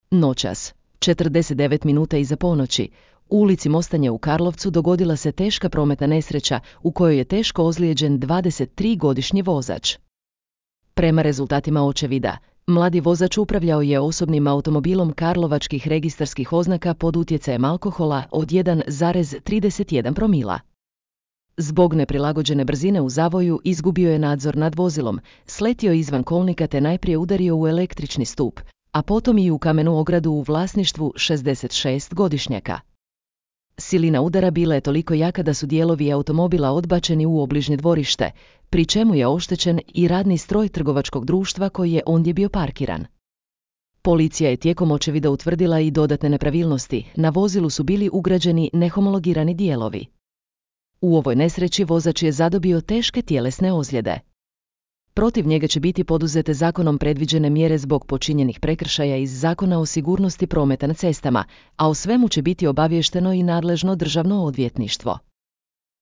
Noćas, 49 minuta iza ponoći, u ulici Mostanje u Karlovcu dogodila se teška prometna nesreća u kojoj je teško ozlijeđen 23-godišnji vozač. Prema rezultatima očevida, mladi vozač upravljao je osobnim automobilom karlovačkih registarskih oznaka pod utjecajem alkohola od 1,31 promila. Zbog neprilagođene brzine u zavoju izgubio je nadzor nad vozilom, sletio izvan kolnika te najprije udario u električni stup, a potom i u kamenu ogradu u vlasništvu 66-godišnjaka. Silina udara bila je toliko jaka da su dijelovi automobila odbačeni u obližnje dvorište, pri čemu je oštećen i radni stroj trgovačkog društva koji je ondje bio parkiran. Policija je tijekom očevida utvrdila i dodatne nepravilnosti, na vozilu su bili ugrađeni nehomologirani dijelovi. U ovoj nesreći vozač je zadobio teške tjelesne ozljede. Protiv njega će biti poduzete zakonom predviđene mjere zbog počinjenih prekršaja iz Zakona o sigurnosti prometa na cestama, a o svemu će biti obaviješteno i nadležno državno odvjetništvo.